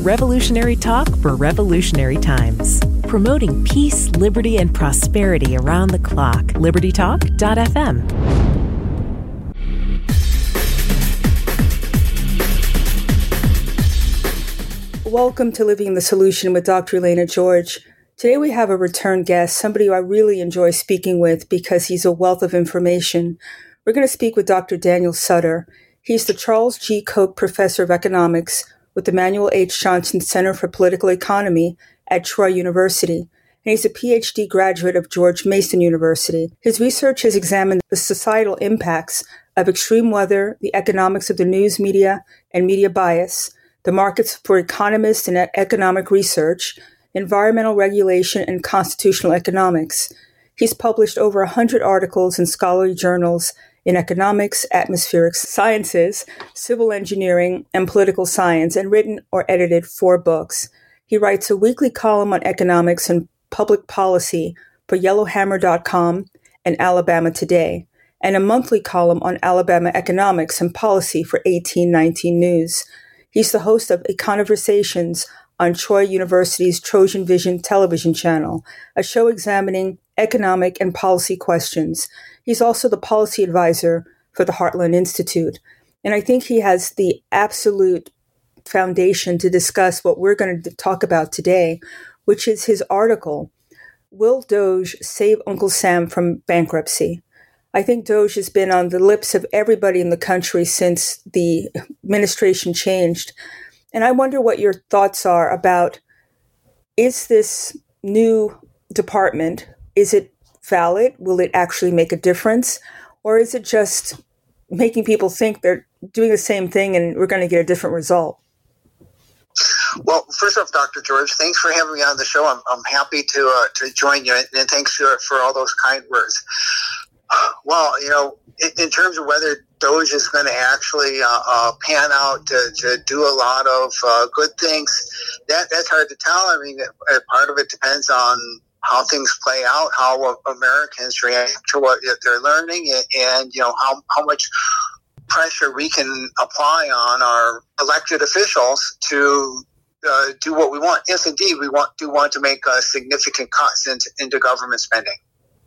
Revolutionary talk for revolutionary times. Promoting peace, liberty, and prosperity around the clock. LibertyTalk.fm. Welcome to Living the Solution with Dr. Elena George. Today we have a return guest, somebody who I really enjoy speaking with because he's a wealth of information. We're going to speak with Dr. Daniel Sutter. He's the Charles G. Koch Professor of Economics with the Manuel H. Johnson Center for Political Economy at Troy University, and he's a PhD graduate of George Mason University. His research has examined the societal impacts of extreme weather, the economics of the news media and media bias, the markets for economists and economic research, environmental regulation, and constitutional economics. He's published over 100 articles in scholarly journals in economics, atmospheric sciences, civil engineering, and political science, and written or edited 4 books. He writes a weekly column on economics and public policy for Yellowhammer.com and Alabama Today, and a monthly column on Alabama economics and policy for 1819 News. He's the host of Econoversations on Troy University's Trojan Vision television channel, a show examining economic and policy questions. He's also the policy advisor for the Heartland Institute. And I think he has the absolute foundation to discuss what we're going to talk about today, which is his article, Will Doge Save Uncle Sam from Bankruptcy? I think Doge has been on the lips of everybody in the country since the administration changed. And I wonder what your thoughts are about, is this new department, is it valid? Will it actually make a difference? Or is it just making people think they're doing the same thing and we're going to get a different result? Well, first off, Dr. George, thanks for having me on the show. I'm happy to join you, and thanks for all those kind words. Well, in terms of whether Doge is going to actually pan out to do a lot of good things, that's hard to tell. I mean, part of it depends on how things play out, how Americans react to what they're learning, and how much pressure we can apply on our elected officials to do what we want, if indeed we want to make significant cuts into government spending.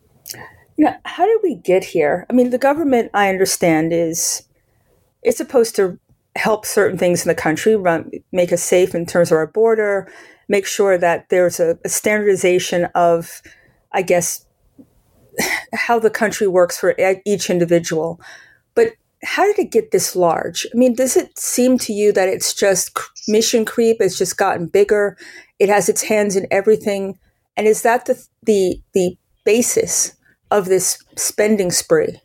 How did we get here? I mean, the government, I understand, it's supposed to help certain things in the country, make us safe in terms of our border, make sure that there's a standardization of, I guess, how the country works for each individual. But how did it get this large? I mean, does it seem to you that it's just mission creep? It's just gotten bigger. It has its hands in everything. And is that the basis of this spending spree?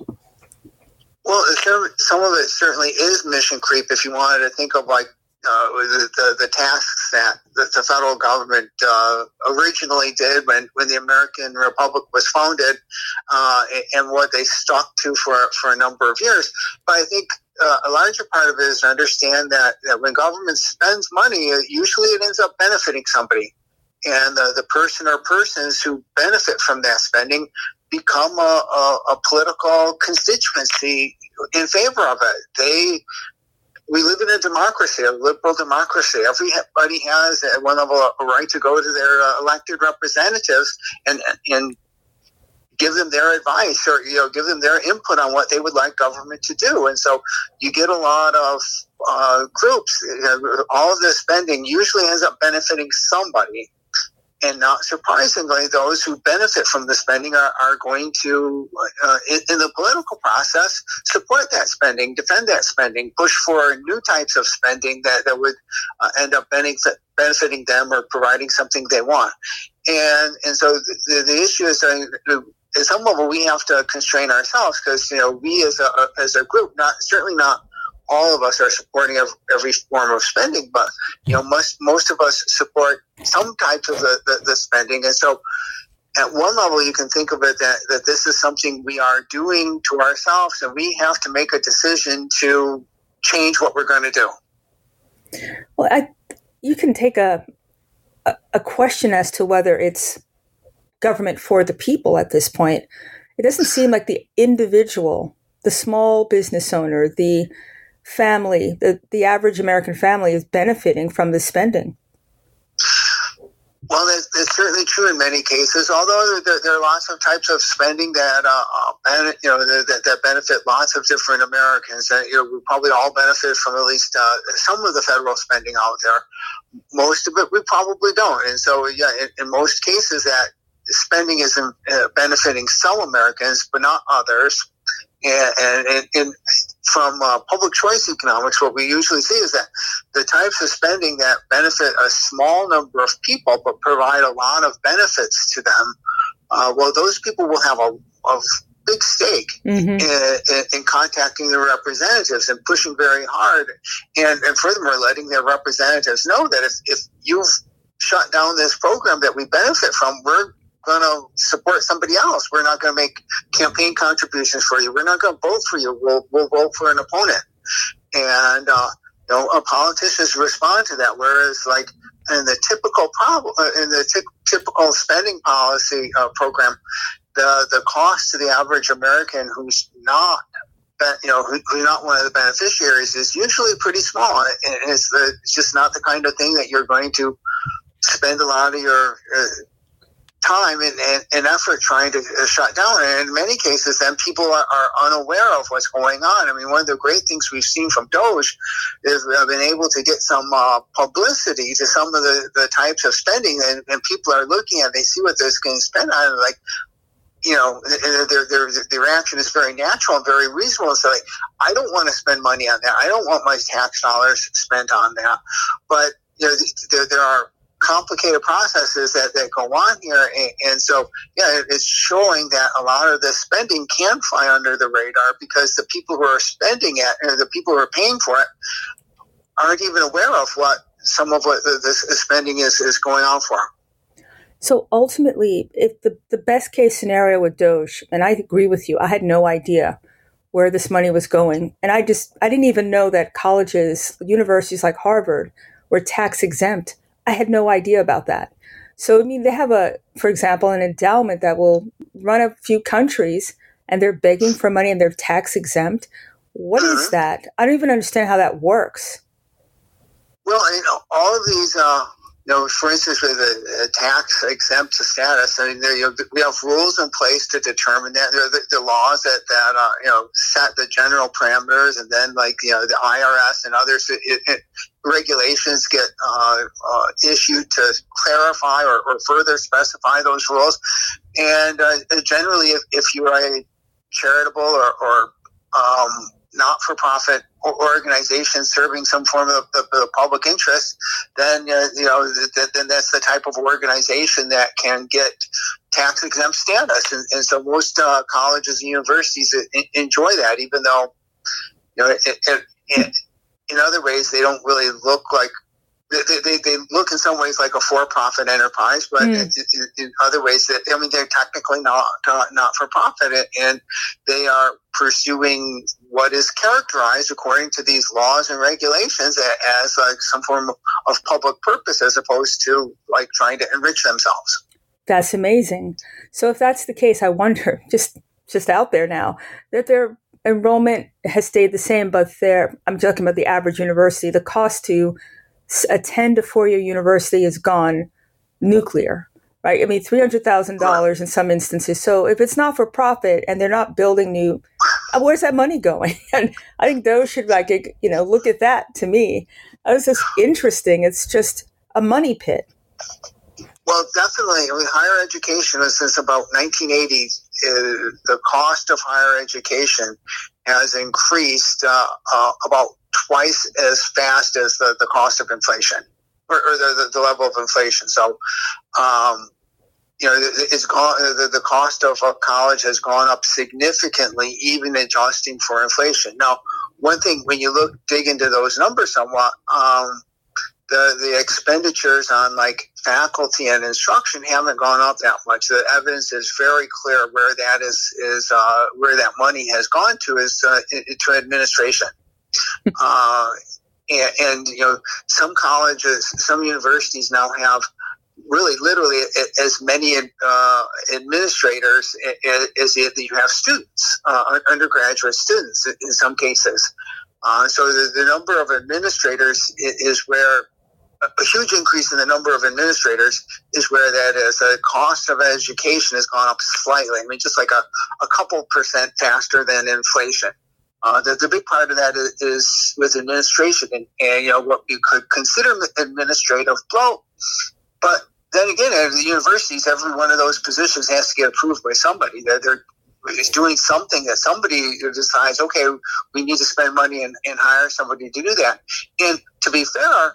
Well, some of it certainly is mission creep. If you wanted to think of like the tasks that the federal government originally did when the American Republic was founded, and what they stuck to for a number of years. But I think a larger part of it is to understand that when government spends money, usually it ends up benefiting somebody. And the person or persons who benefit from that spending become a political constituency in favor of it. We live in a democracy, a liberal democracy. Everybody has at one level a right to go to their elected representatives and give them their advice or give them their input on what they would like government to do. And so you get a lot of groups. All of this spending usually ends up benefiting somebody. And not surprisingly, those who benefit from the spending are going to, in the political process, support that spending, defend that spending, push for new types of spending that would end up benefiting them or providing something they want. And so the issue is at some level we have to constrain ourselves because we as a group, certainly not all of us are supporting every form of spending, but most of us support some types of the spending. And so at one level you can think of it that this is something we are doing to ourselves, and we have to make a decision to change what we're going to do. Well, you can take a question as to whether it's government for the people at this point. It doesn't seem like the individual, the small business owner, the family, the average American family, is benefiting from this spending. Well, that's certainly true in many cases. Although there are lots of types of spending that that benefit lots of different Americans. We probably all benefit from at least some of the federal spending out there. Most of it we probably don't. And so, in most cases, that spending is benefiting some Americans, but not others. And from public choice economics, what we usually see is that the types of spending that benefit a small number of people but provide a lot of benefits to them, those people will have a big stake in contacting their representatives and pushing very hard, and furthermore letting their representatives know that if you've shut down this program that we benefit from, we're going to support somebody else. We're not going to make campaign contributions for you. We're not going to vote for you. We'll vote for an opponent. And politicians respond to that. Whereas, like in the typical spending policy program, the cost to the average American who's not who's not one of the beneficiaries is usually pretty small. And it's just not the kind of thing that you're going to spend a lot of your time and effort trying to shut down. And in many cases, then people are unaware of what's going on. I mean, one of the great things we've seen from DOGE is we've been able to get some publicity to some of the types of spending, and people are looking at it, they see what they're going to spend on it, like, their reaction is very natural and very reasonable. So, like, I don't want to spend money on that. I don't want my tax dollars spent on that. But there are complicated processes that go on here, and so it's showing that a lot of the spending can fly under the radar because the people who are spending it, or the people who are paying for it, aren't even aware of what some of what this spending is going on for. So ultimately, if the best case scenario with DOGE, and I agree with you, I had no idea where this money was going, and I didn't even know that colleges, universities like Harvard, were tax exempt. I had no idea about that. So, I mean, they have for example, an endowment that will run a few countries, and they're begging for money and they're tax exempt. What is that? I don't even understand how that works. Well, all of these, for instance, with a tax exempt status, I mean, we have rules in place to determine that. There are the laws that set the general parameters, and then the IRS and others, regulations get issued to clarify or further specify those rules. And generally, if you are a charitable or not-for-profit organization serving some form of the public interest, then then that's the type of organization that can get tax-exempt status. And so most colleges and universities enjoy that, even though in other ways they don't really look like. They look in some ways like a for-profit enterprise, but in other ways, they're technically not for profit, and they are pursuing what is characterized according to these laws and regulations as like some form of public purpose, as opposed to like trying to enrich themselves. That's amazing. So if that's the case, I wonder, just out there now, that their enrollment has stayed the same, but I'm talking about the average university, the cost to attend a 4-year university has gone nuclear, right? I mean, $300,000 in some instances. So if it's not for profit and they're not building new, where's that money going? And I think those should look at that. To me, it's just interesting. It's just a money pit. Well, definitely. I mean, higher education, since about 1980, the cost of higher education has increased about twice as fast as the cost of inflation, or the level of inflation. So, it's gone. The cost of a college has gone up significantly, even adjusting for inflation. Now, one thing when you dig into those numbers somewhat, the expenditures on like faculty and instruction haven't gone up that much. The evidence is very clear where that is where that money has gone to is to administration. And some colleges, some universities now have really literally as many administrators as you have students, undergraduate students in some cases. So the number of administrators is where a huge increase in the number of administrators is where that is. The cost of education has gone up slightly. I mean, just like a couple percent faster than inflation. The big part of that is with administration and what you could consider administrative bloat. But then again, at the universities, every one of those positions has to get approved by somebody. They're doing something that somebody decides, okay, we need to spend money and hire somebody to do that. And to be fair,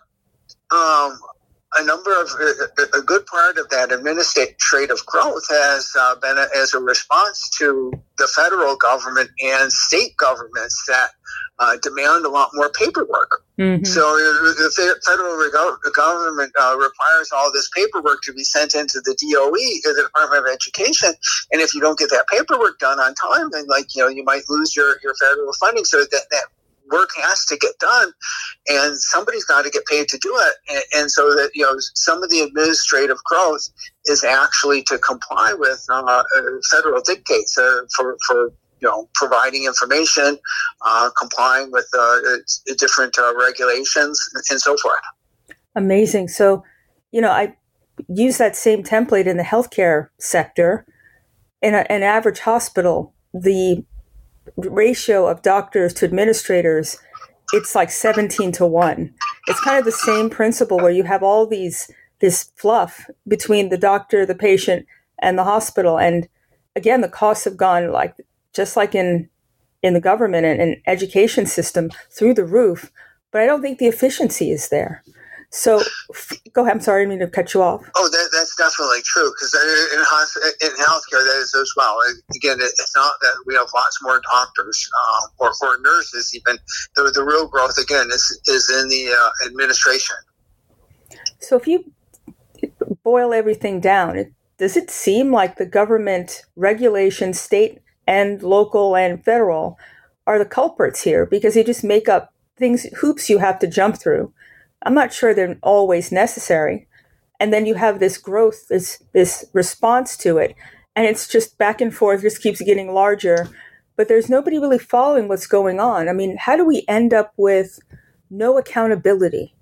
a good part of that administrative growth has been as a response to the federal government and state governments that demand a lot more paperwork. Mm-hmm. So the federal government requires all this paperwork to be sent into the DOE, the Department of Education, and if you don't get that paperwork done on time, then you might lose your federal funding. So that work has to get done, and somebody's got to get paid to do it. And so that some of the administrative growth is actually to comply with federal dictates for providing information, complying with different regulations, and so forth. Amazing. So, I use that same template in the healthcare sector. In an average hospital, the ratio of doctors to administrators, it's like 17-1. It's kind of the same principle where you have all this fluff between the doctor, the patient, and the hospital. And again, the costs have gone just like in the government and education system through the roof, but I don't think the efficiency is there. So go ahead. I'm sorry, I didn't mean to cut you off. Oh, that's definitely true, because in healthcare, that is as well. Again, it's not that we have lots more doctors or nurses even. The real growth, again, is in the administration. So if you boil everything down, does it seem like the government regulations, state and local and federal, are the culprits here? Because you just make up hoops you have to jump through. I'm not sure they're always necessary. And then you have this growth, this response to it. And it's just back and forth, just keeps getting larger. But there's nobody really following what's going on. I mean, how do we end up with no accountability?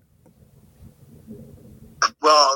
Well,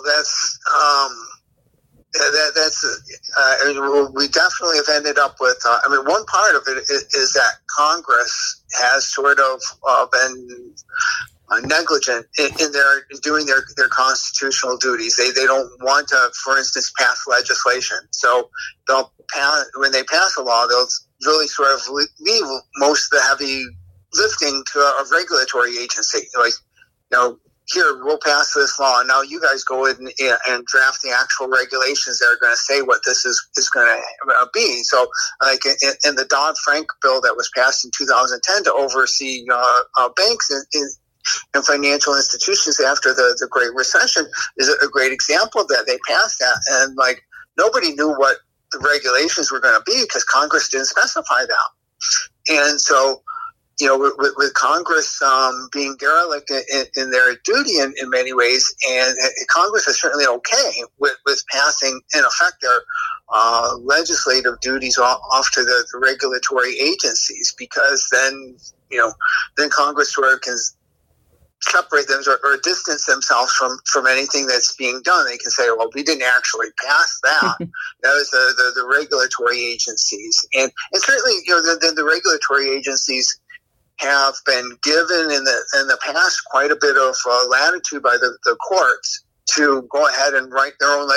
we definitely have ended up with, one part of it is that Congress has sort of been negligent in their doing their constitutional duties. They don't want to, for instance, pass legislation. So when they pass a law, they'll really sort of leave most of the heavy lifting to a regulatory agency. Here, we'll pass this law, and now you guys go in and draft the actual regulations that are going to say what this is going to be. So, like in the Dodd-Frank bill that was passed in 2010 to oversee banks and financial institutions after the Great Recession is a great example that they passed that, and nobody knew what the regulations were going to be because Congress didn't specify that. And so, with Congress being derelict in their duty in many ways, and Congress is certainly okay with passing, in effect, their legislative duties off to the regulatory agencies, because then Congress sort of can separate them or distance themselves from anything that's being done. They can say, well, we didn't actually pass that. That was the regulatory agencies. And certainly, the regulatory agencies have been given in the past quite a bit of latitude by the courts to go ahead and write their own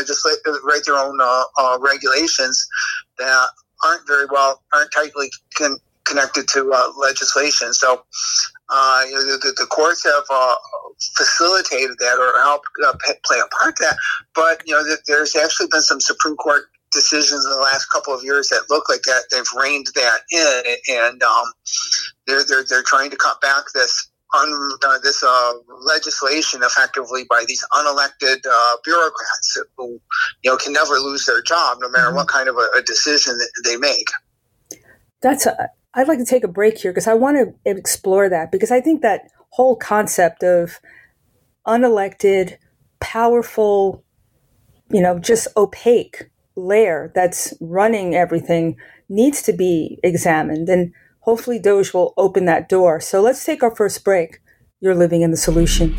regulations that aren't tightly connected to legislation. So the courts have facilitated that or helped play a part in that. But there's actually been some Supreme Court decisions in the last couple of years that look like that they've reined that in, and they're trying to cut back this legislation effectively by these unelected bureaucrats who can never lose their job no matter what kind of a decision that they make. I'd like to take a break here because I want to explore that, because I think that whole concept of unelected, powerful, just opaque layer that's running everything needs to be examined. And hopefully DOGE will open that door. So let's take our first break. You're living in the solution.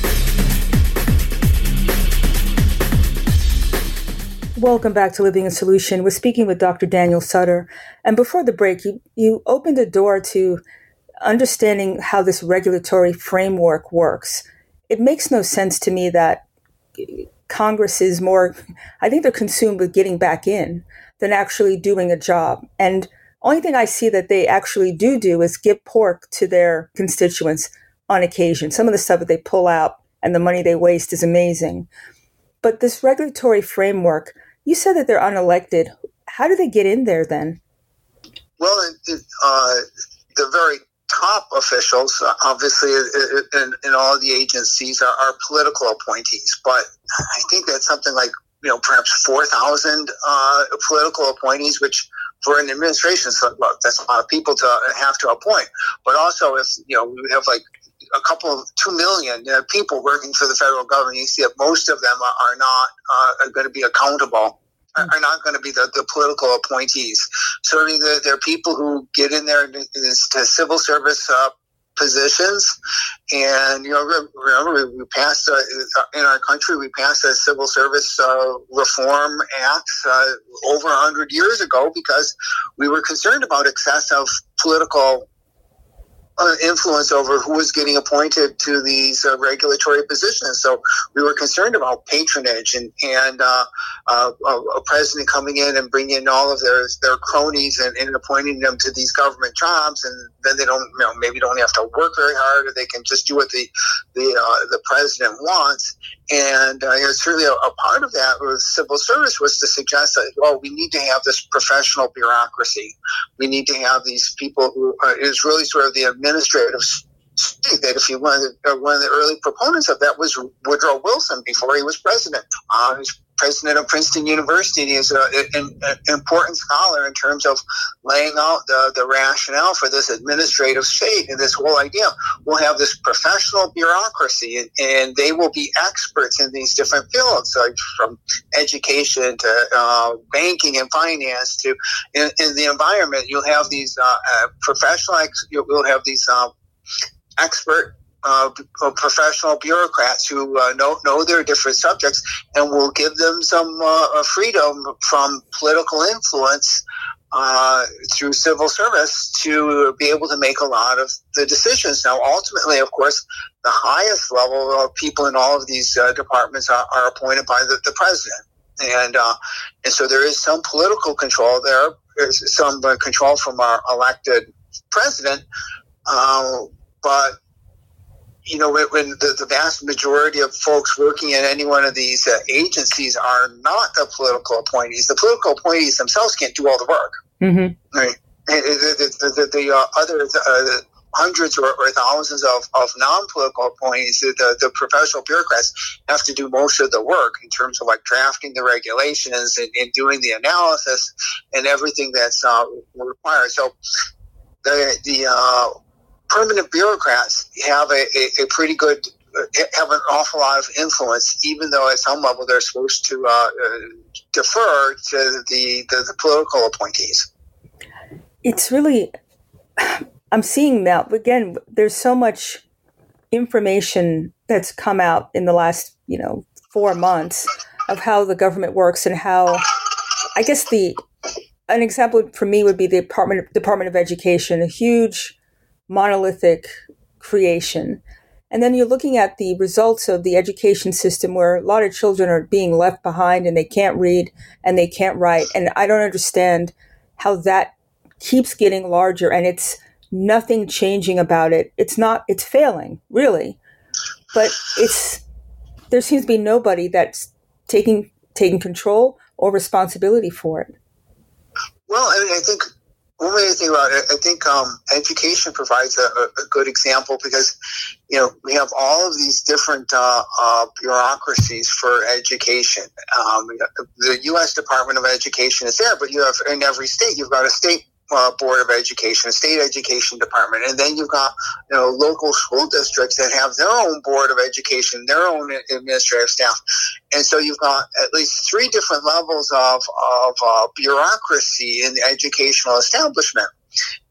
Welcome back to Living in Solution. We're speaking with Dr. Daniel Sutter. And before the break, you opened a door to understanding how this regulatory framework works. It makes no sense to me that Congress is more, I think they're consumed with getting back in than actually doing a job. And only thing I see that they actually do is give pork to their constituents on occasion. Some of the stuff that they pull out and the money they waste is amazing. But this regulatory framework, you said that they're unelected. How do they get in there then? Well, the very top officials, obviously, in all the agencies are political appointees. But I think that's something like, perhaps 4,000 political appointees, which for an administration, that's a lot of people to have to appoint. But also, if we have like a couple of 2 million people working for the federal government, you see that most of them are not going to be accountable, are not going to be the political appointees. Certainly, there are people who get in there to civil service positions, and remember we passed in our country, we passed a Civil Service Reform Act over 100 years ago because we were concerned about excessive political influence over who was getting appointed to these regulatory positions. So we were concerned about patronage and a president coming in and bringing in all of their cronies and appointing them to these government jobs, and then they don't maybe don't have to work very hard, or they can just do what the president wants. And certainly a part of that with civil service was to suggest that, we need to have this professional bureaucracy. We need to have these people who is really sort of the administrative state. That if you one of the early proponents of that was Woodrow Wilson before he was president. He's president of Princeton University. He is an important scholar in terms of laying out the rationale for this administrative state and this whole idea. We'll have this professional bureaucracy, and they will be experts in these different fields, like from education to banking and finance to in the environment. You'll have these you'll have these expert professional bureaucrats who know their different subjects, and will give them some freedom from political influence through civil service to be able to make a lot of the decisions. Now, ultimately, of course, the highest level of people in all of these departments are appointed by the president. And so there is some political control there. There's some control from our elected president, but when the vast majority of folks working in any one of these agencies are not the political appointees. The political appointees themselves can't do all the work. Mm-hmm. Right? The other hundreds or thousands of non-political appointees, the professional bureaucrats, have to do most of the work in terms of like drafting the regulations and doing the analysis and everything that's required. So the permanent bureaucrats have a pretty good, have an awful lot of influence, even though at some level they're supposed to defer to the political appointees. It's really, I'm seeing now, again, there's so much information that's come out in the last, 4 months of how the government works and how, I guess an example for me would be the Department of Education, a huge monolithic creation. And then you're looking at the results of the education system where a lot of children are being left behind and they can't read and they can't write. And I don't understand how that keeps getting larger and it's nothing changing about it. It's failing, really. But there seems to be nobody that's taking control or responsibility for it. Well, I think one way to think about it, I think education provides a good example because, we have all of these different bureaucracies for education. The U.S. Department of Education is there, but you have in every state, you've got a state board of education, a state education department, and then you've got local school districts that have their own board of education, their own administrative staff, and so you've got at least 3 different levels of bureaucracy in the educational establishment.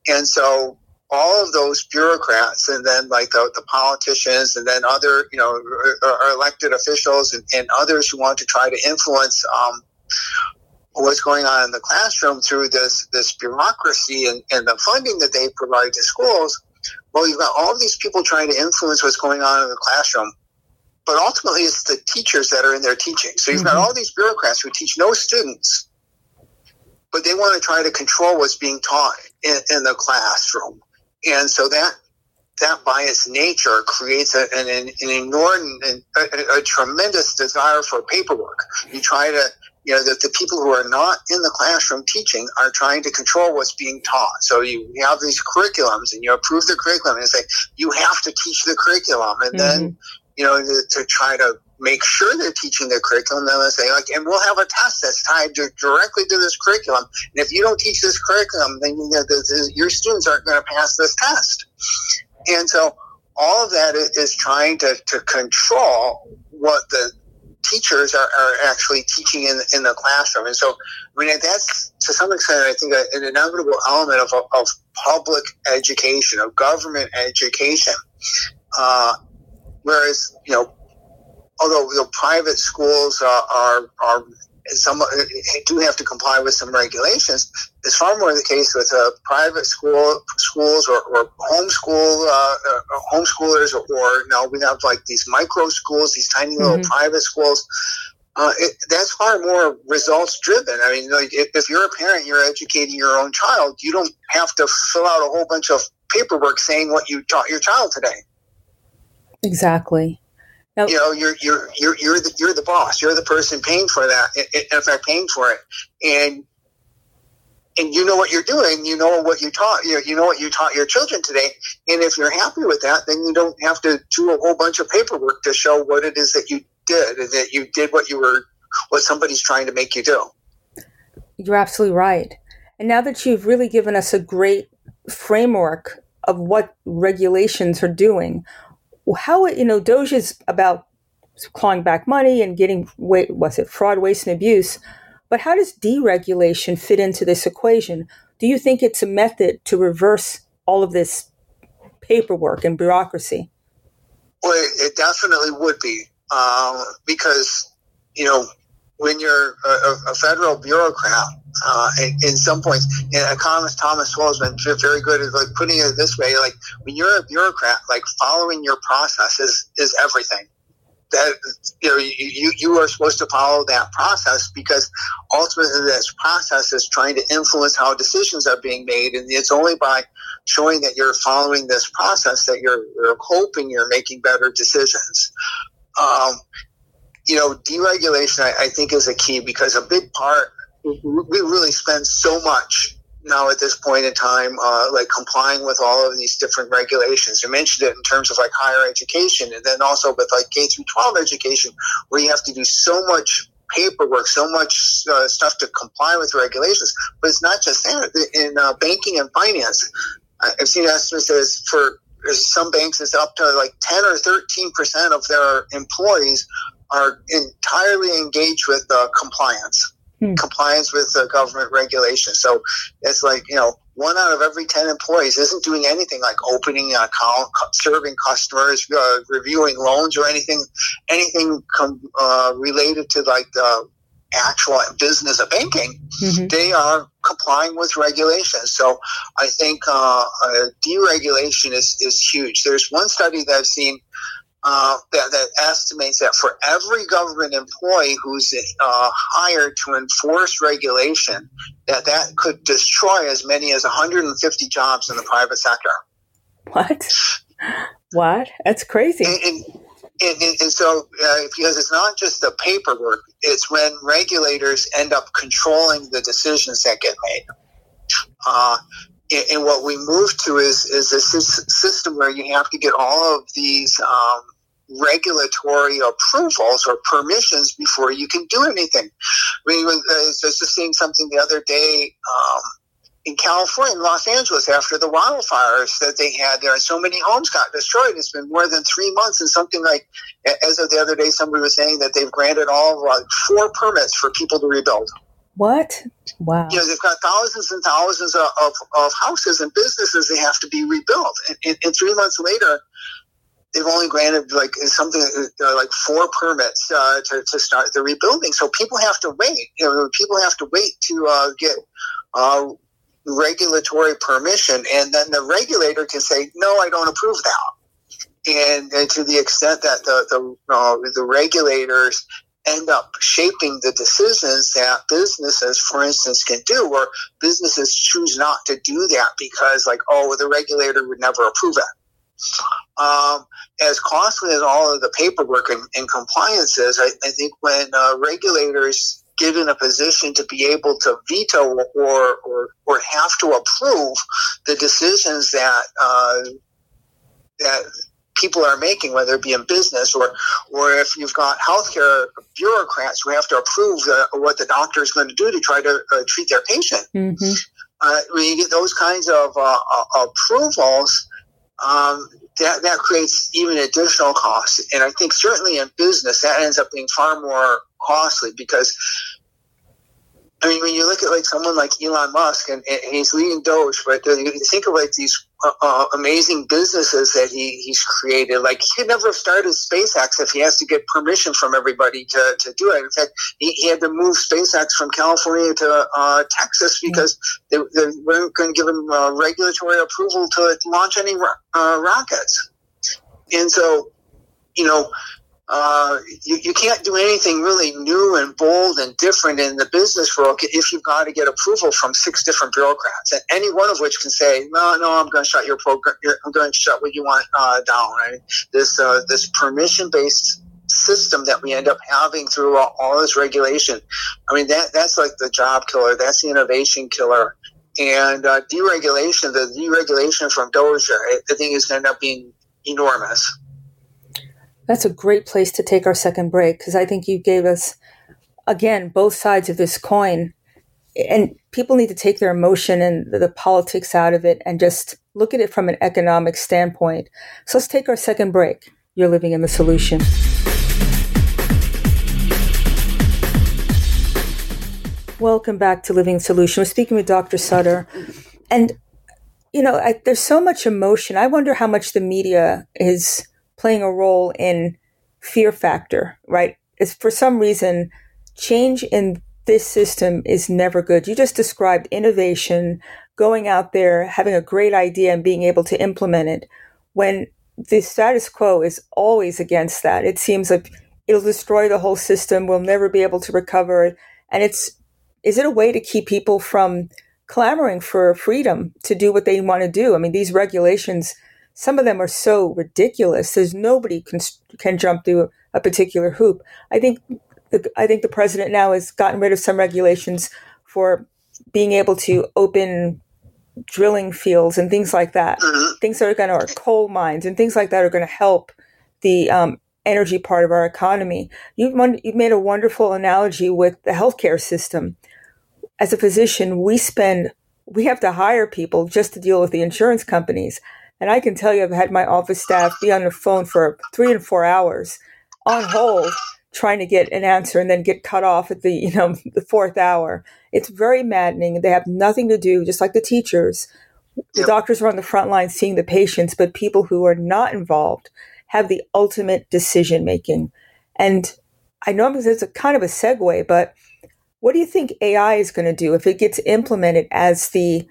And so all of those bureaucrats, and then like the politicians, and then other, or elected officials, and others who want to try to influence what's going on in the classroom through this bureaucracy and the funding that they provide to schools. Well, you've got all of these people trying to influence what's going on in the classroom, but ultimately it's the teachers that are in there teaching. So you've got all these bureaucrats who teach no students, but they want to try to control what's being taught in the classroom. And so that by its nature creates an inordinate, a tremendous desire for paperwork. You try to, the people who are not in the classroom teaching are trying to control what's being taught. So you have these curriculums, and you approve the curriculum, and say, you have to teach the curriculum. And then, to try to make sure they're teaching their curriculum, then they say, and we'll have a test that's tied directly to this curriculum. And if you don't teach this curriculum, then your students aren't going to pass this test. And so all of that is trying to control what the teachers are actually teaching in the classroom. And so, that's to some extent, I think, an inevitable element of public education, of government education. Whereas, although private schools are some do have to comply with some regulations, it's far more the case with private schools or homeschoolers, or now we have like these micro schools, these tiny little private schools. That's far more results driven. I mean, like if you're a parent, you're educating your own child. You don't have to fill out a whole bunch of paperwork saying what you taught your child today. Exactly. Now, you're the boss. You're the person paying for that. In fact, paying for it, and you know what you're doing. You know what you taught. You know what you taught your children today. And if you're happy with that, then you don't have to do a whole bunch of paperwork to show what it is that you did, and that you did what somebody's trying to make you do. You're absolutely right. And now that you've really given us a great framework of what regulations are doing, how DOJ is about clawing back money and getting fraud, waste, and abuse. But how does deregulation fit into this equation? Do you think it's a method to reverse all of this paperwork and bureaucracy? Well, it definitely would be, because when you're a federal bureaucrat, in some points, economist Thomas Sowell has been very good at putting it this way: like when you're a bureaucrat, like following your process is everything. That you are supposed to follow that process, because ultimately this process is trying to influence how decisions are being made, and it's only by showing that you're following this process that you're hoping you're making better decisions. Deregulation, I think, is a key, because a big part, we really spend so much now at this point in time, like complying with all of these different regulations. You mentioned it in terms of like higher education, and then also with like K through 12 education, where you have to do so much paperwork, so much stuff to comply with regulations. But it's not just that. In banking and finance, I've seen estimates that for some banks, it's up to like 10 or 13% of their employees are entirely engaged with compliance with government regulations. So it's like, 1 out of every 10 employees isn't doing anything like opening an account, serving customers, reviewing loans, or anything related to like the actual business of banking. They are complying with regulations. So I think deregulation is huge. There's one study that I've seen that estimates that for every government employee who's hired to enforce regulation, that could destroy as many as 150 jobs in the private sector. What? That's crazy. And so, because it's not just the paperwork, it's when regulators end up controlling the decisions that get made. And what we move to is a system where you have to get all of these regulatory approvals or permissions before you can do anything. I mean, I was just seeing something the other day in California, in Los Angeles, after the wildfires that they had there, and so many homes got destroyed. It's been more than 3 months, and something like, as of the other day, somebody was saying that they've granted all of 4 permits for people to rebuild. What? Wow. They've got thousands and thousands of houses and businesses they have to be rebuilt. And 3 months later, they've only granted something like 4 permits to start the rebuilding. So people have to wait. People have to wait to get regulatory permission, and then the regulator can say, "No, I don't approve that." And to the extent that the regulators end up shaping the decisions that businesses, for instance, can do, or businesses choose not to do that because, the regulator would never approve it. As costly as all of the paperwork and compliance is, I think when regulators get in a position to be able to veto or have to approve the decisions that people are making, whether it be in business or if you've got healthcare bureaucrats who have to approve what the doctor is going to do to try to treat their patient. Mm-hmm. When you get those kinds of approvals, that creates even additional costs. And I think certainly in business, that ends up being far more costly because, when you look at someone like Elon Musk and he's leading Doge, but you think of these amazing businesses that he's created. He could never have started SpaceX if he has to get permission from everybody to do it. In fact, he had to move SpaceX from California to Texas because they weren't going to give him regulatory approval to launch any rockets. And so, you can't do anything really new and bold and different in the business world if you've got to get approval from 6 different bureaucrats, and any one of which can say, no, I'm going to shut your program. I'm going to shut what you want down. Right? This permission-based system that we end up having through all this regulation. That's like the job killer. That's the innovation killer. And the deregulation from Doge, I think is going to end up being enormous. That's a great place to take our second break, because I think you gave us, again, both sides of this coin. And people need to take their emotion and the politics out of it and just look at it from an economic standpoint. So let's take our second break. You're living in the solution. Welcome back to Living Solution. We're speaking with Dr. Sutter. And, there's so much emotion. I wonder how much the media is playing a role in fear factor, right? It's for some reason, change in this system is never good. You just described innovation, going out there, having a great idea and being able to implement it, when the status quo is always against that. It seems like it'll destroy the whole system. We'll never be able to recover. And is it a way to keep people from clamoring for freedom to do what they want to do? These regulations, some of them are so ridiculous. There's nobody can jump through a particular hoop. I think the president now has gotten rid of some regulations for being able to open drilling fields and things like that. Mm-hmm. Things that are or coal mines and things like that are going to help the energy part of our economy. You've made a wonderful analogy with the healthcare system. As a physician, we have to hire people just to deal with the insurance companies. And I can tell you, I've had my office staff be on the phone for 3 and 4 hours on hold, trying to get an answer and then get cut off at the 4th hour. It's very maddening. They have nothing to do, just like the teachers. The doctors are on the front line seeing the patients, but people who are not involved have the ultimate decision making. And I know it's a kind of a segue, but what do you think AI is going to do if it gets implemented as the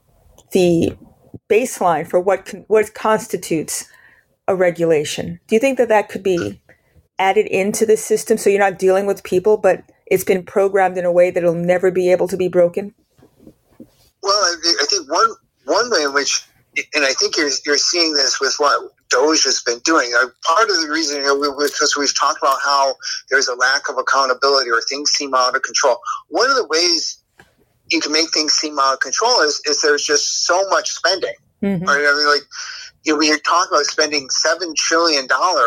baseline for what constitutes a regulation? Do you think that could be added into the system so you're not dealing with people, but it's been programmed in a way that it'll never be able to be broken? Well, I think one way in which, and I think you're seeing this with what Doge has been doing. Part of the reason, because we've talked about how there's a lack of accountability or things seem out of control. One of the ways you can make things seem out of control is there's just so much spending. Mm-hmm. Right? When you're talking about spending $7 trillion,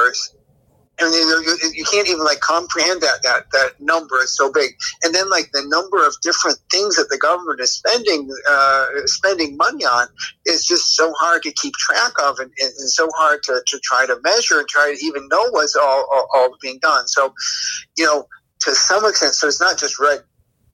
you can't even comprehend that number is so big. And then the number of different things that the government is spending money on is just so hard to keep track of and so hard to try to measure and try to even know what's all being done. So, to some extent, so it's not just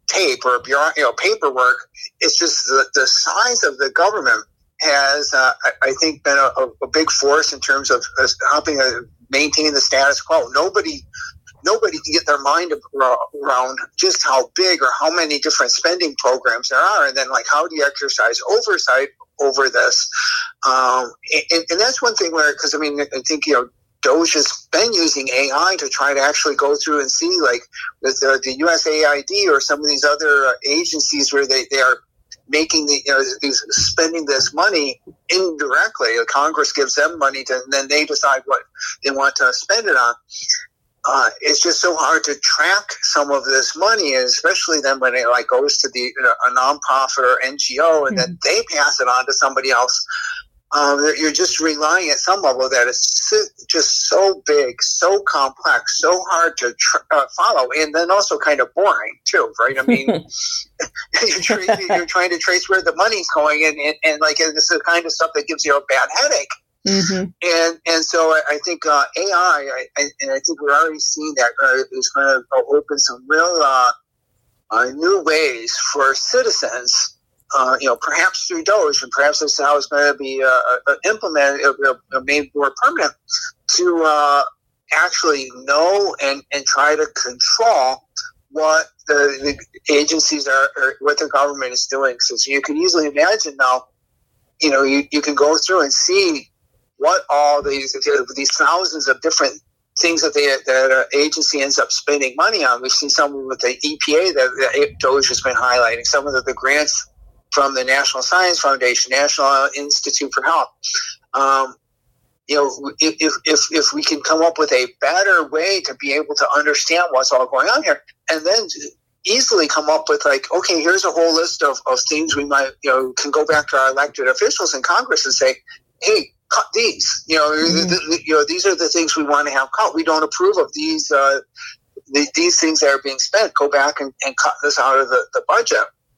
tape or paperwork. It's just the size of the government has, I think, been a big force in terms of helping maintain the status quo. Nobody can get their mind around just how big or how many different spending programs there are, and then like how do you exercise oversight over this? And that's one thing where, because I mean, I think DOGE has been using AI to try to actually go through and see, like with the USAID or some of these other agencies where they are making spending this money indirectly. Congress gives them money and then they decide what they want to spend it on. It's just so hard to track some of this money, and especially then when it like goes to a nonprofit or NGO, and then they pass it on to somebody else. You're just relying at some level that it's just so big, so complex, so hard to follow, and then also kind of boring too, right? I mean, you're trying to trace where the money's going, and like this is the kind of stuff that gives you a bad headache. Mm-hmm. And so I think AI, and I think we're already seeing that is going to open some real new ways for citizens. Perhaps through DOGE, and perhaps this is how it's going to be implemented, made more permanent, to actually know and try to control what the agencies are, or what the government is doing. So you can easily imagine now, you can go through and see what all these thousands of different things that agency ends up spending money on. We've seen some with the EPA that DOGE has been highlighting, some of the grants from the National Science Foundation, National Institute for Health. If we can come up with a better way to be able to understand what's all going on here, and then easily come up with like, okay, here's a whole list of things we might, can go back to our elected officials in Congress and say, hey, cut these. These are the things we want to have cut. We don't approve of these things that are being spent. Go back and cut this out of the budget.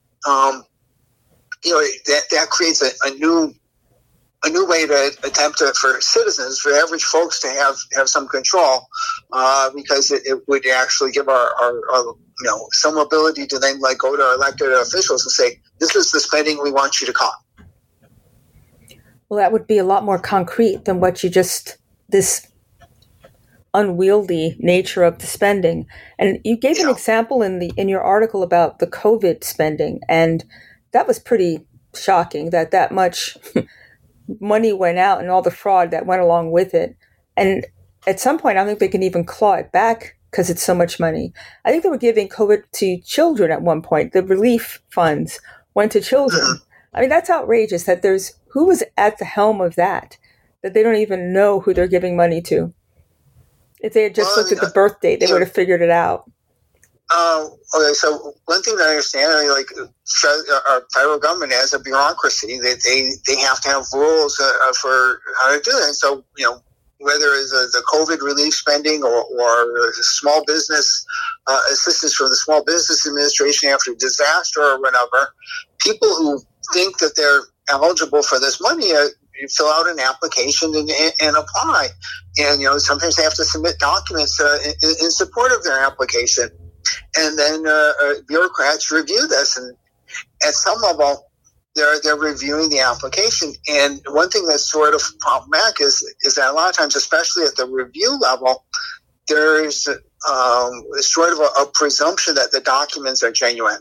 That creates a new way to attempt for citizens, for average folks to have some control, because it would actually give our some ability to then like go to our elected officials and say, this is the spending we want you to cut. Well, that would be a lot more concrete than this unwieldy nature of the spending. And you gave an example in your article about the COVID spending, and that was pretty shocking that much money went out and all the fraud that went along with it. And at some point, I don't think they can even claw it back because it's so much money. I think they were giving COVID to children at one point. The relief funds went to children. I mean, that's outrageous that who was at the helm of that they don't even know who they're giving money to. If they had just looked at the birth date, they would have figured it out. Okay, so one thing that I understand, like our federal government has a bureaucracy, they have to have rules for how to do it. And so, whether it's the COVID relief spending or small business assistance from the Small Business Administration after disaster or whatever, people who think that they're eligible for this money you fill out an application and apply. And, sometimes they have to submit documents in support of their application. And then bureaucrats review this, and at some level, they're reviewing the application. And one thing that's sort of problematic is that a lot of times, especially at the review level, there's sort of a presumption that the documents are genuine.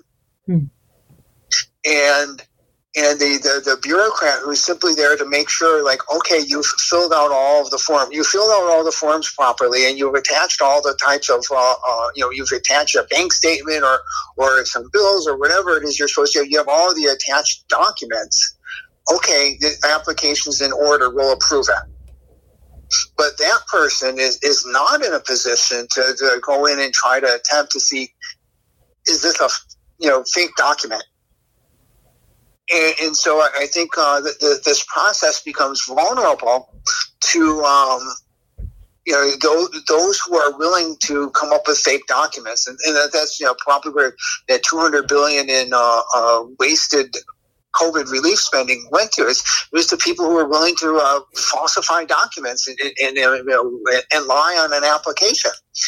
And the bureaucrat who's simply there to make sure, like, okay, you've filled out all of the form. You filled out all the forms properly, and you've attached all the types of, you've attached a bank statement or some bills or whatever it is you're supposed to have. You have all the attached documents. Okay, the application's in order. We'll approve it. But that person is not in a position to go in and try to attempt to see, is this a fake document? And so I think that this process becomes vulnerable to those who are willing to come up with fake documents, and that's probably where that $200 billion in wasted COVID relief spending went to. It was to people who were willing to falsify documents and lie on an application.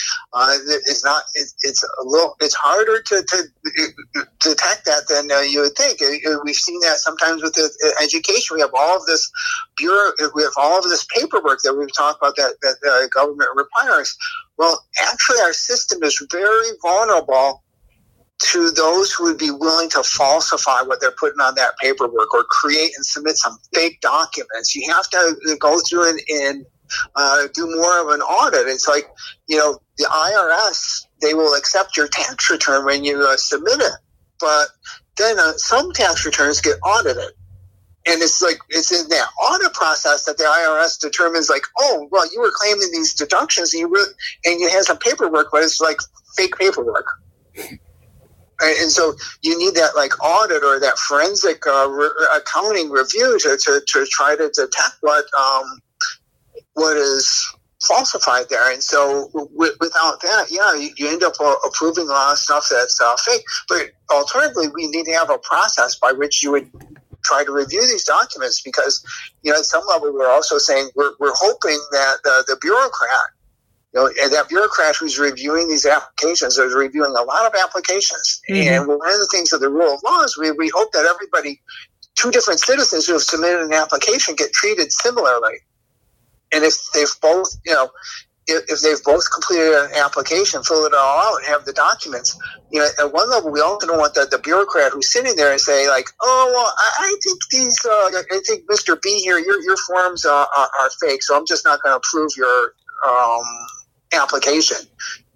It's harder to detect that than you would think. We've seen that sometimes with the education. We have all of this paperwork that we've talked about that the government requires. Well, actually, our system is very vulnerable to those who would be willing to falsify what they're putting on that paperwork or create and submit some fake documents. You have to go through and do more of an audit. It's like, the IRS, they will accept your tax return when you submit it. But then some tax returns get audited. And it's in that audit process that the IRS determines, like, oh, well, you were claiming these deductions and you had some paperwork, but it's like fake paperwork. And so you need that audit or that forensic accounting review to try to detect what is falsified there. And so without that, you end up approving a lot of stuff that's fake. But alternatively, we need to have a process by which you would try to review these documents, because at some level we're also saying we're hoping that the bureaucrat, and that bureaucrat who's reviewing these applications is reviewing a lot of applications. Mm-hmm. And one of the things of the rule of law is we hope that everybody, two different citizens who have submitted an application, get treated similarly. And if they've both, if they've both completed an application, filled it all out, and have the documents, at one level we also don't want the bureaucrat who's sitting there and say oh, well, I think I think Mr. B here, your forms are fake, so I'm just not going to approve your application.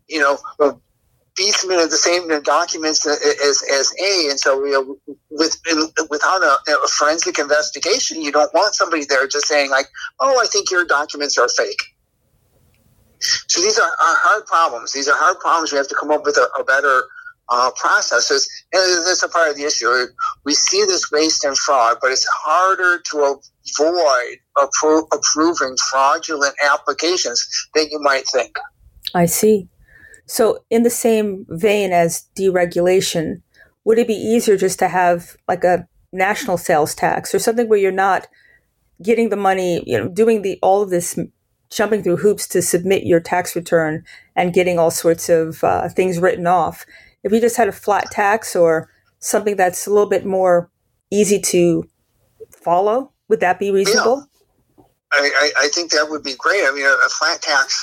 B submitted the same documents as A, and so without a forensic investigation, you don't want somebody there just saying oh, I think your documents are fake. So these are hard problems. These are hard problems. We have to come up with a better processes, and that's a part of the issue. We see this waste and fraud, but it's harder to avoid approving fraudulent applications than you might think. I see. So in the same vein as deregulation, would it be easier just to have a national sales tax or something where you're not getting the money, doing all of this, jumping through hoops to submit your tax return and getting all sorts of things written off? If we just had a flat tax or something that's a little bit more easy to follow, would that be reasonable? Yeah. I think that would be great. I mean, a flat tax,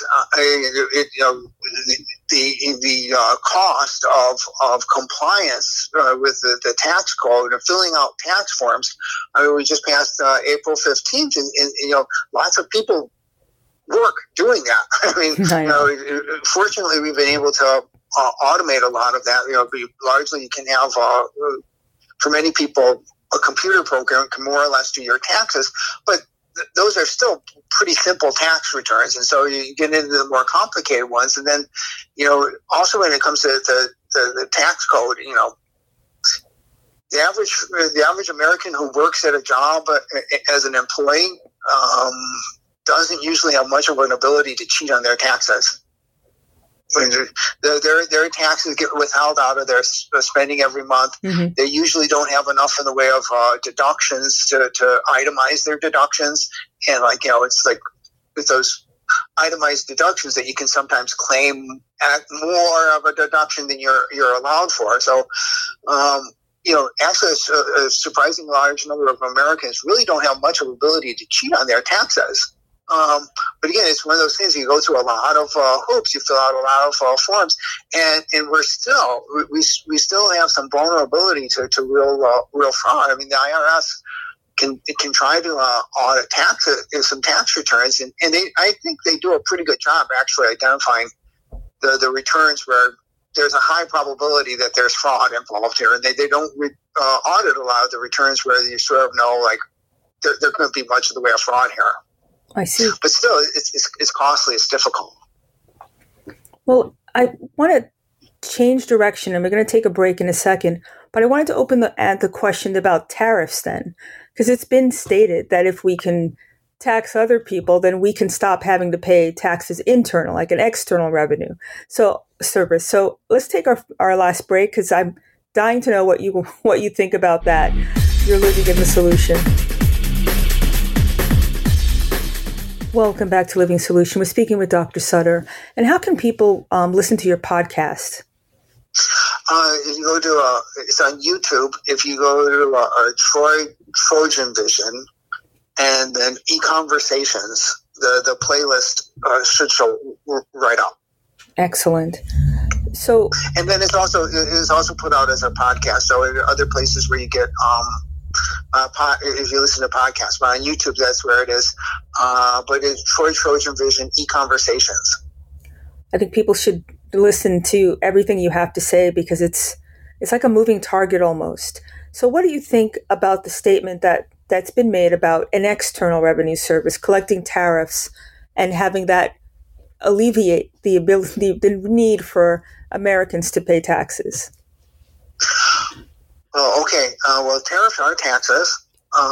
the cost of compliance with the tax code and filling out tax forms. I mean, we just passed April 15th, and lots of people work doing that. I mean, fortunately, we've been able to automate a lot of that. Largely, you can have, for many people, a computer program can more or less do your taxes, but those are still pretty simple tax returns. And so you get into the more complicated ones. And then, also when it comes to the tax code, the average American who works at a job as an employee doesn't usually have much of an ability to cheat on their taxes. Their taxes get withheld out of their spending every month. Mm-hmm. They usually don't have enough in the way of deductions to itemize their deductions. And it's with those itemized deductions that you can sometimes claim more of a deduction than you're allowed for. So, actually a surprisingly large number of Americans really don't have much of ability to cheat on their taxes. But again, it's one of those things. You go through a lot of hoops. You fill out a lot of forms, and we still have some vulnerability to real fraud. I mean, the IRS can try to audit some tax returns, and I think they do a pretty good job actually identifying the returns where there's a high probability that there's fraud involved here, and they don't audit a lot of the returns where you sort of know there couldn't be much of the way of fraud here. I see. But still, it's costly. It's difficult. Well, I want to change direction, and we're going to take a break in a second. But I wanted to open the question about tariffs then, because it's been stated that if we can tax other people, then we can stop having to pay taxes internal, like an external revenue service. So let's take our last break, because I'm dying to know what you think about that. You're living in the solution. Welcome back to Living Solution. We're speaking with Dr. Sutter. And how can people listen to your podcast? If you go to it's on YouTube. If you go to Trojan Vision and then E-Conversations, the playlist should show right up. Excellent. So, and then it is also put out as a podcast. So other places where you get if you listen to podcasts, but on YouTube, that's where it is. But it's Trojan Vision E-Conversations. I think people should listen to everything you have to say because it's like a moving target almost. So what do you think about the statement that's been made about an external revenue service collecting tariffs and having that alleviate the need for Americans to pay taxes? Oh, okay. Well, tariffs are taxes.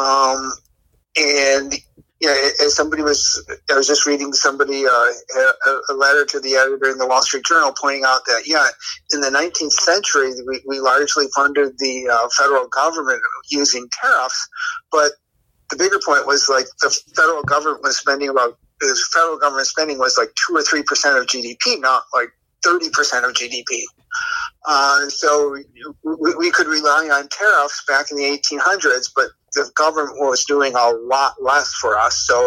And as I was just reading somebody a letter to the editor in the Wall Street Journal pointing out that, in the 19th century, we largely funded the federal government using tariffs. But the bigger point was like the federal government spending was like 2 or 3% of GDP, not like 30% of GDP. So we could rely on tariffs back in the 1800s, but the government was doing a lot less for us. So,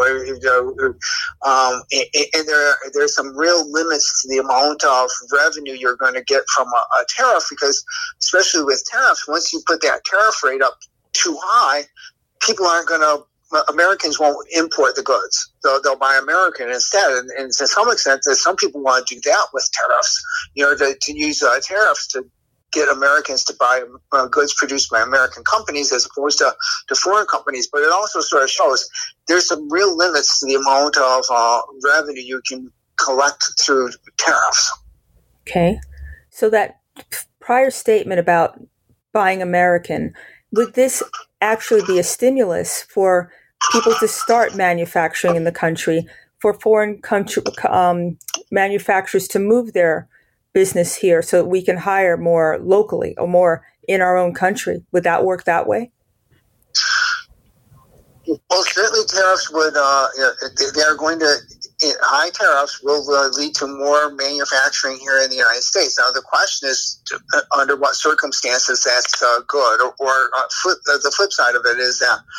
and there's some real limits to the amount of revenue you're going to get from a tariff, because especially with tariffs, once you put that tariff rate up too high, Americans won't import the goods. They'll buy American instead. And to some extent, some people want to do that with tariffs, to use tariffs to get Americans to buy goods produced by American companies as opposed to foreign companies. But it also sort of shows there's some real limits to the amount of revenue you can collect through tariffs. Okay. So that prior statement about buying American, would this actually be a stimulus for people to start manufacturing in the country, for foreign country manufacturers to move their business here so that we can hire more locally or more in our own country? Would that work that way? Well, certainly tariffs would, they are going to, high tariffs will lead to more manufacturing here in the United States. Now, the question is under what circumstances that's good, or the flip side of it is that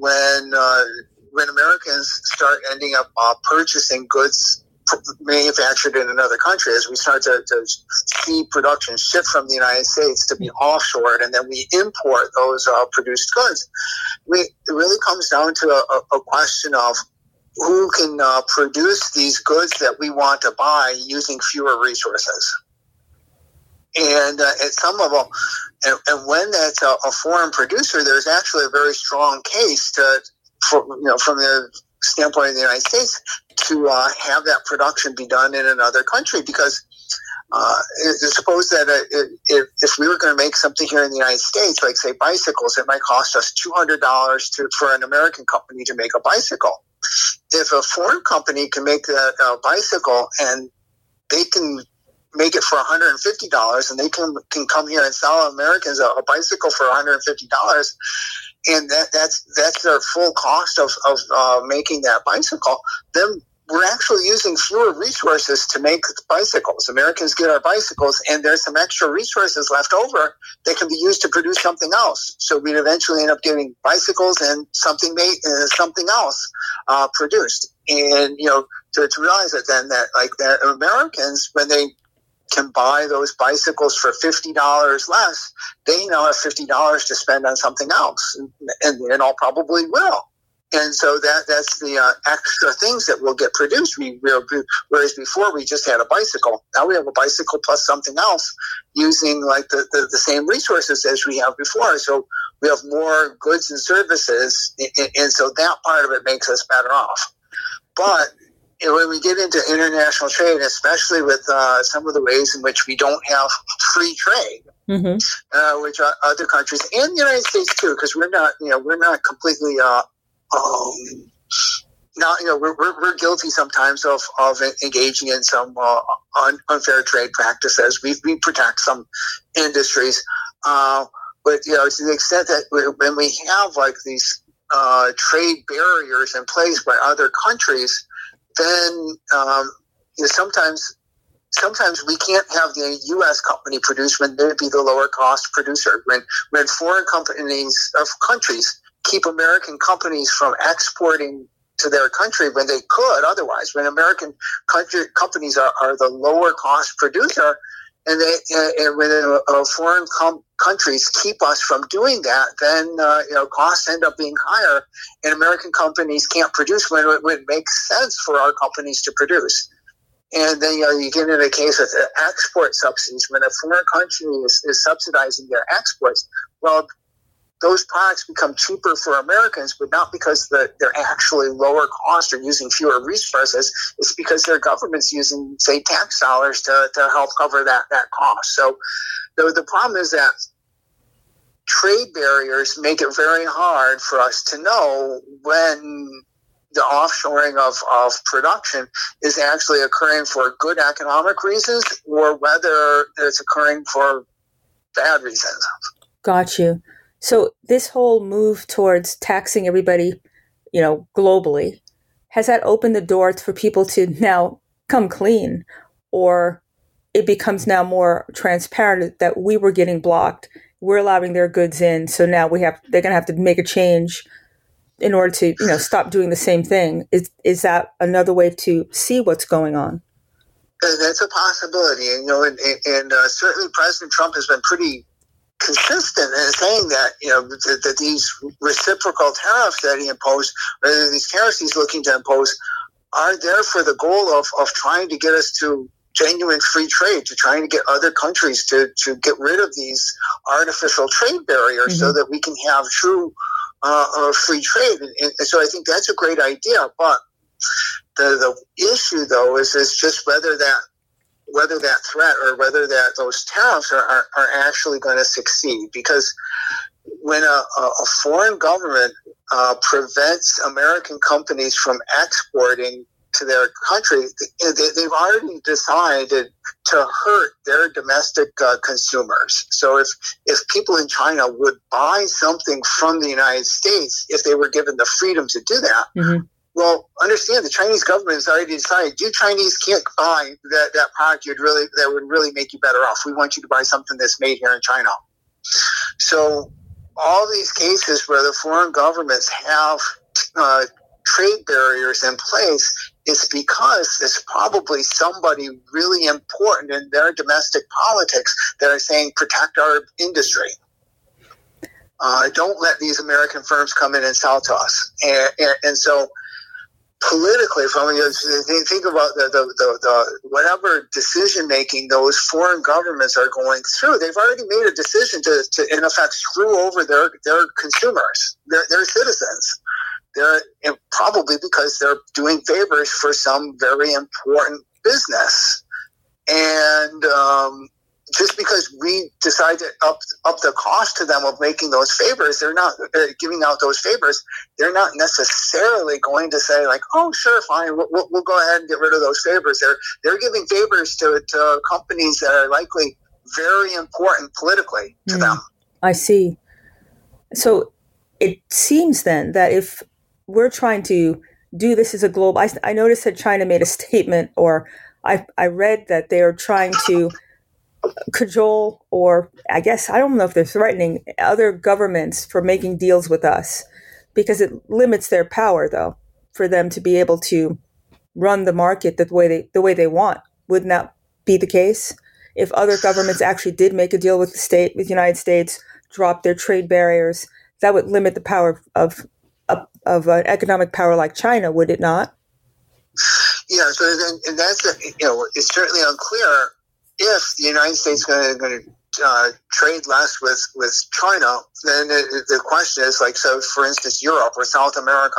when Americans start ending up purchasing goods manufactured in another country, as we start to see production shift from the United States to be offshored, and then we import those produced goods, it really comes down to a question of who can produce these goods that we want to buy using fewer resources. And at some level, and when that's a foreign producer, there's actually a very strong case from the standpoint of the United States to have that production be done in another country, because suppose that if we were going to make something here in the United States, like say bicycles, it might cost us $200 for an American company to make a bicycle. If a foreign company can make that bicycle and they can make it for $150, and they can come here and sell Americans a bicycle for $150, and that's their full cost of making that bicycle, then we're actually using fewer resources to make bicycles. Americans get our bicycles, and there's some extra resources left over that can be used to produce something else. So we'd eventually end up getting bicycles and something else produced. And to realize it then that Americans, when they can buy those bicycles for $50 less, they now have $50 to spend on something else, and all probably will. And so that's the extra things that will get produced. Whereas before we just had a bicycle, now we have a bicycle plus something else using like the same resources as we have before. So we have more goods and services, and so that part of it makes us better off. But when we get into international trade, especially with some of the ways in which we don't have free trade, mm-hmm. Which other countries and the United States too, because we're not completely. We're guilty sometimes of engaging in some unfair trade practices. We protect some industries, But to the extent that when we have like these trade barriers in place by other countries, then sometimes we can't have the U.S. company produce when they'd be the lower cost producer. When foreign countries keep American companies from exporting to their country when they could otherwise, when American companies are the lower cost producer, and when foreign countries keep us from doing that, then costs end up being higher, and American companies can't produce when it would make sense for our companies to produce. And then you get into a case with export subsidies. When a foreign country is subsidizing their exports, well, those products become cheaper for Americans, but not because they're actually lower cost or using fewer resources. It's because their government's using, say, tax dollars to help cover that cost. So the problem is that trade barriers make it very hard for us to know when the offshoring of production is actually occurring for good economic reasons or whether it's occurring for bad reasons. Got you. So this whole move towards taxing everybody, globally, has that opened the door for people to now come clean, or it becomes now more transparent that we were getting blocked, we're allowing their goods in, so now they're going to have to make a change in order to, stop doing the same thing? Is that another way to see what's going on? That's a possibility, and certainly President Trump has been pretty consistent in saying that that these reciprocal tariffs that he imposed, or these tariffs he's looking to impose, are there for the goal of trying to get us to genuine free trade, to trying to get other countries to get rid of these artificial trade barriers, so that we can have true free trade. And so I think that's a great idea. But the issue, though, is just whether that threat or whether those tariffs are actually going to succeed. Because when a foreign government prevents American companies from exporting to their country, they've already decided to hurt their domestic consumers. So if people in China would buy something from the United States, if they were given the freedom to do that, well, understand the Chinese government has already decided you Chinese can't buy that product that would really make you better off. We want you to buy something that's made here in China. So all these cases where the foreign governments have trade barriers in place, it's because there's probably somebody really important in their domestic politics that are saying, protect our industry. Don't let these American firms come in and sell to us. And so politically, think about the whatever decision making those foreign governments are going through, they've already made a decision to in effect screw over their consumers, their citizens. Probably because they're doing favors for some very important business. And just because we decide to up the cost to them of making those favors, they're not giving out those favors. They're not necessarily going to say like, "Oh, sure, fine, we'll go ahead and get rid of those favors." They're giving favors to companies that are likely very important politically to them. I see. So it seems then that if we're trying to do this as a global, I noticed that China made a statement, or I read that they are trying to cajole, or I guess, I don't know if they're threatening other governments for making deals with us, because it limits their power, though, for them to be able to run the market the way they want. Wouldn't that be the case? If other governments actually did make a deal with the United States, drop their trade barriers, that would limit the power of an economic power like China, would it not? Yeah, so and that's it's certainly unclear if the United States is going to trade less with China. Then the question is, like, so for instance, Europe or South America,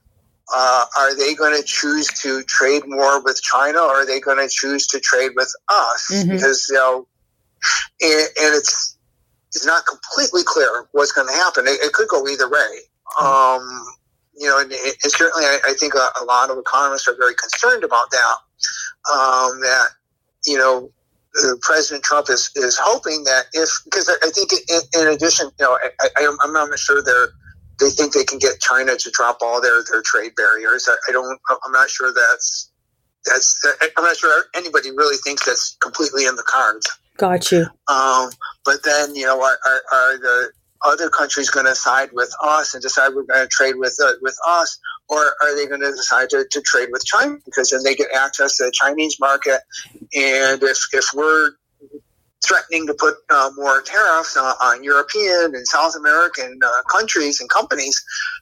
are they going to choose to trade more with China, or are they going to choose to trade with us? Because and it's not completely clear what's going to happen. It could go either way. And certainly I think a lot of economists are very concerned about that. President Trump is hoping that because I think in addition, I'm not sure they think they can get China to drop all their trade barriers. I'm not sure I'm not sure anybody really thinks that's completely in the cards. Got you. But then, are the other countries going to side with us and decide we're going to trade with us, or are they going to decide to trade with China because then they get access to the Chinese market? And if we're threatening to put more tariffs on European and South American countries and companies,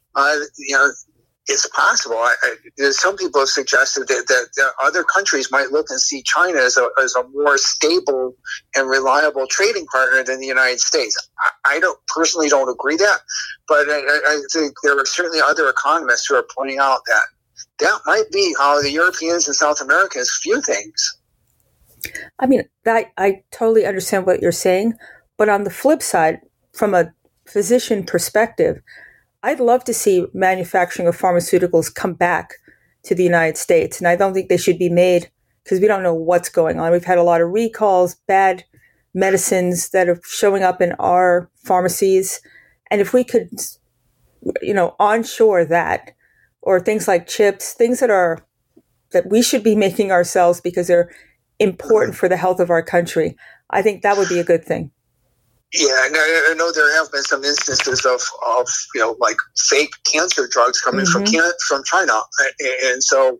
it's possible. Some people have suggested that other countries might look and see China as a more stable and reliable trading partner than the United States. I personally don't agree that, but I think there are certainly other economists who are pointing out that might be how the Europeans and South Americans view things. I mean, I totally understand what you're saying, but on the flip side, from a physician perspective, I'd love to see manufacturing of pharmaceuticals come back to the United States. And I don't think they should be made because we don't know what's going on. We've had a lot of recalls, bad medicines that are showing up in our pharmacies. And if we could, onshore that, or things like chips, things that we should be making ourselves because they're important for the health of our country, I think that would be a good thing. Yeah, and I know there have been some instances of like fake cancer drugs coming from China, and so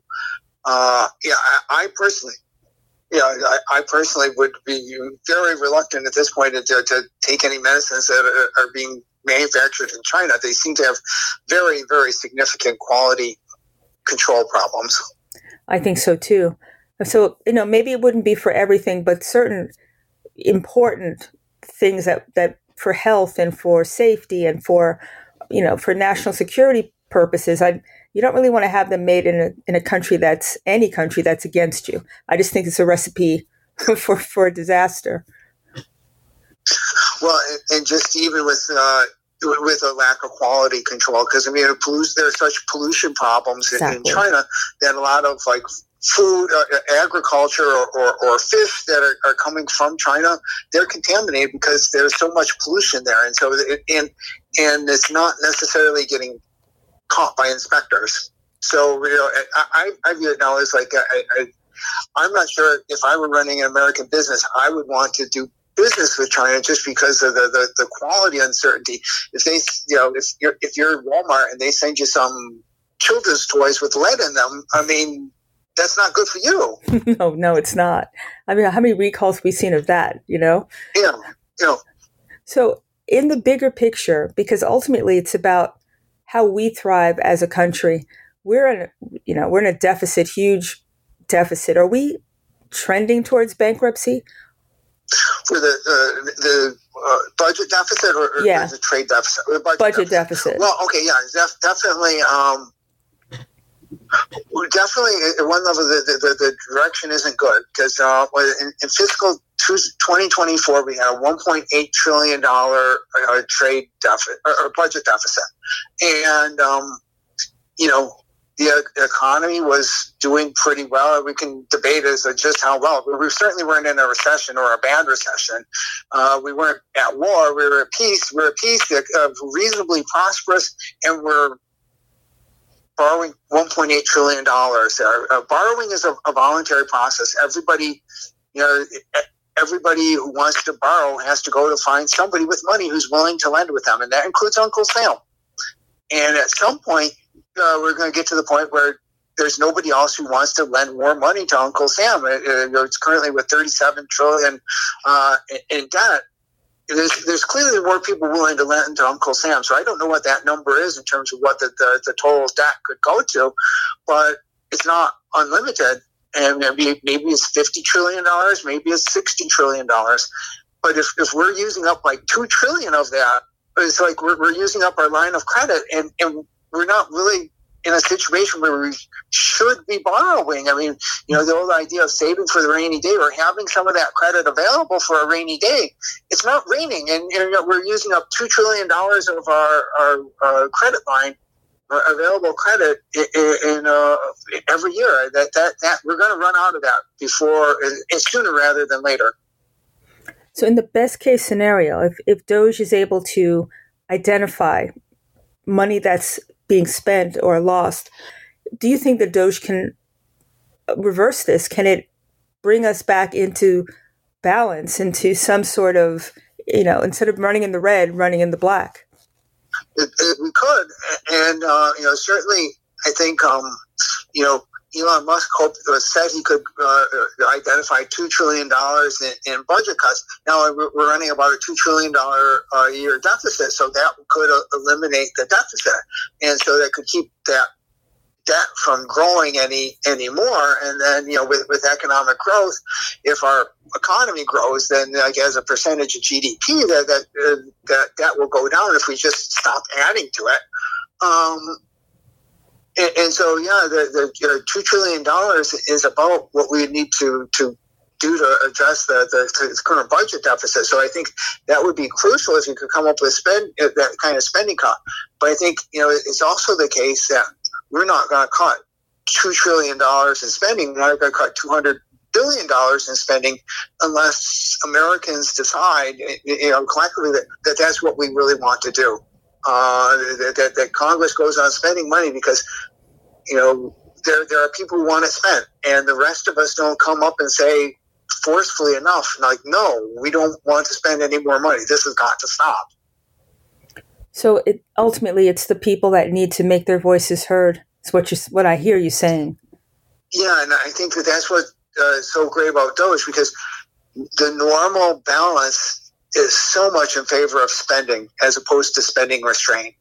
I personally would be very reluctant at this point to take any medicines that are being manufactured in China. They seem to have very, very significant quality control problems. I think so too. So maybe it wouldn't be for everything, but certain important things that for health and for safety and for national security purposes, you don't really want to have them made in a country that's against you. I just think it's a recipe for a disaster. Well, and just even with a lack of quality control, because there's such pollution problems in China that a lot of like food, agriculture, or fish that are coming from China, they're contaminated because there's so much pollution there, and so and it's not necessarily getting caught by inspectors. So I view it now as like I'm not sure if I were running an American business, I would want to do business with China just because of the quality uncertainty. If they if you're Walmart and they send you some children's toys with lead in them, that's not good for you. No, it's not. How many recalls we've seen of that, Yeah. So in the bigger picture, because ultimately it's about how we thrive as a country, we're in a deficit, huge deficit. Are we trending towards bankruptcy? For the budget deficit or the trade deficit? Budget deficit. Well, okay, yeah, definitely. Definitely, at one level, the direction isn't good because in fiscal 2024, we had a $1.8 trillion trade deficit or budget deficit, and the economy was doing pretty well. We can debate as just how well. We certainly weren't in a recession or a bad recession. We weren't at war. We were at peace. We're at peace, reasonably prosperous, and we're borrowing $1.8 trillion. Borrowing is a voluntary process. Everybody who wants to borrow has to go to find somebody with money who's willing to lend with them, and that includes Uncle Sam. And at some point, we're going to get to the point where there's nobody else who wants to lend more money to Uncle Sam. It's currently with $37 trillion in debt. There's clearly more people willing to lend to Uncle Sam. So I don't know what that number is in terms of what the total debt could go to, but it's not unlimited. And maybe it's $50 trillion, maybe it's $60 trillion. But if we're using up like $2 trillion of that, it's like we're using up our line of credit, and we're not really in a situation where we should be borrowing. The old idea of saving for the rainy day or having some of that credit available for a rainy day. It's not raining, and we're using up $2 trillion of our credit line available credit in every year. That we're going to run out of that before, and sooner rather than later. So, in the best case scenario, if Doge is able to identify money that's being spent or lost, do you think that Doge can reverse this? Can it bring us back into balance, into some sort of, instead of running in the red, running in the black? We could, and certainly, I think Elon Musk said he could identify $2 trillion in budget cuts. Now we're running about a $2 trillion a year deficit, so that could eliminate the deficit, and so that could keep that debt from growing anymore. And then with economic growth, if our economy grows, then as a percentage of GDP, that will go down if we just stop adding to it. And so, the $2 trillion is about what we need to do to address the current budget deficit. So I think that would be crucial if you could come up with that kind of spending cut. But I think, it's also the case that we're not going to cut $2 trillion in spending. We're not going to cut $200 billion in spending unless Americans decide, collectively that that's what we really want to do. That Congress goes on spending money because, there are people who want it spent, and the rest of us don't come up and say forcefully enough, like, no, we don't want to spend any more money. This has got to stop. So ultimately, it's the people that need to make their voices heard. It's what I hear you saying. Yeah, and I think that's what is so great about Doge, because the normal balance is so much in favor of spending as opposed to spending restraint.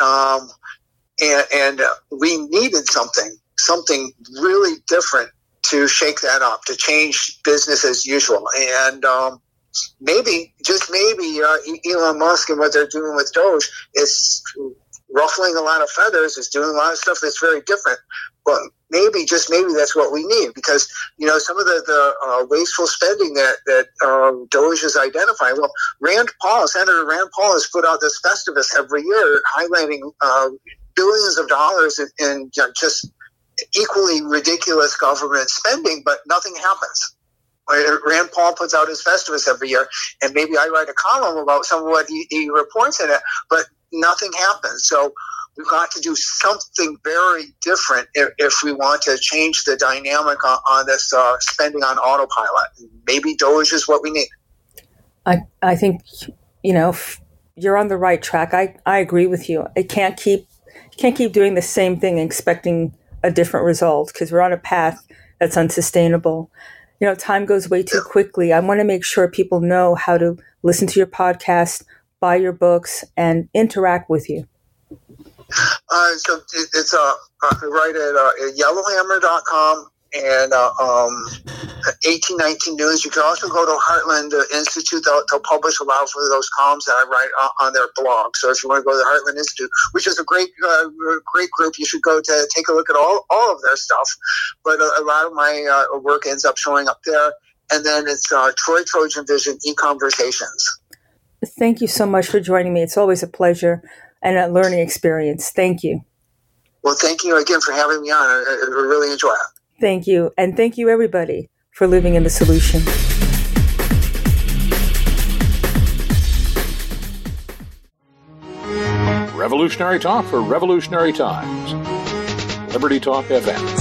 And we needed something really different to shake that up, to change business as usual. And maybe, just maybe, Elon Musk and what they're doing with Doge is ruffling a lot of feathers, is doing a lot of stuff that's very different. But maybe, just maybe, that's what we need, because some of the wasteful spending that Doge is identifying. Well, Senator Rand Paul has put out this Festivus every year, highlighting billions of dollars in just equally ridiculous government spending, but nothing happens. Rand Paul puts out his Festivus every year, and maybe I write a column about some of what he reports in it, but nothing happens. So we've got to do something very different if we want to change the dynamic on this spending on autopilot. Maybe Doge is what we need. I think, you're on the right track. I agree with you. I can't keep doing the same thing and expecting a different result, because we're on a path that's unsustainable. Time goes way too quickly. I want to make sure people know how to listen to your podcast, buy your books, and interact with you. So it's right at yellowhammer.com and 1819 News. You can also go to Heartland Institute. They'll publish a lot of those columns that I write on their blog. So if you want to go to the Heartland Institute, which is a great group, you should go to take a look at all of their stuff. But a lot of my work ends up showing up there. And then it's Troy Trojan Vision E-Conversations. Thank you so much for joining me. It's always a pleasure and a learning experience. Thank you. Well, thank you again for having me on. I really enjoy it. Thank you. And thank you, everybody, for living in the solution. Revolutionary talk for revolutionary times. Liberty Talk FM.